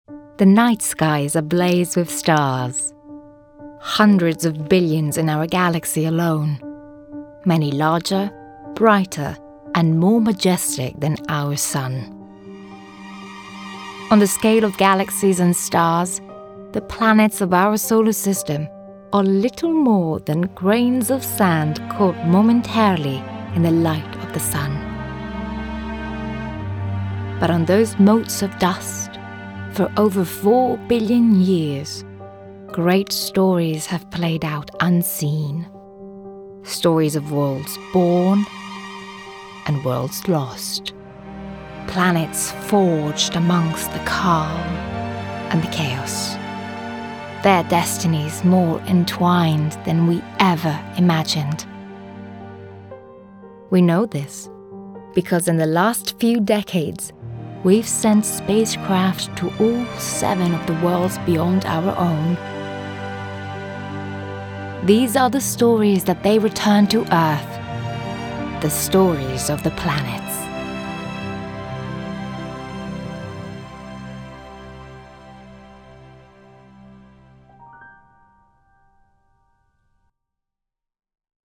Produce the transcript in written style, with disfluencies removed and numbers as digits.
The night sky is ablaze with stars. Hundreds of billions in our galaxy alone. Many larger, brighter, and more majestic than our sun. On the scale of galaxies and stars, the planets of our solar system are little more than grains of sand caught momentarily in the light of the sun. But on those motes of dust, for over 4 billion years, great stories have played out unseen. Stories of worlds born and worlds lost. Planets forged amongst the calm and the chaos. Their destinies more entwined than we ever imagined. We know this because in the last few decades, we've sent spacecraft to all 7 of the worlds beyond our own. These are the stories that they return to Earth, the stories of the planets.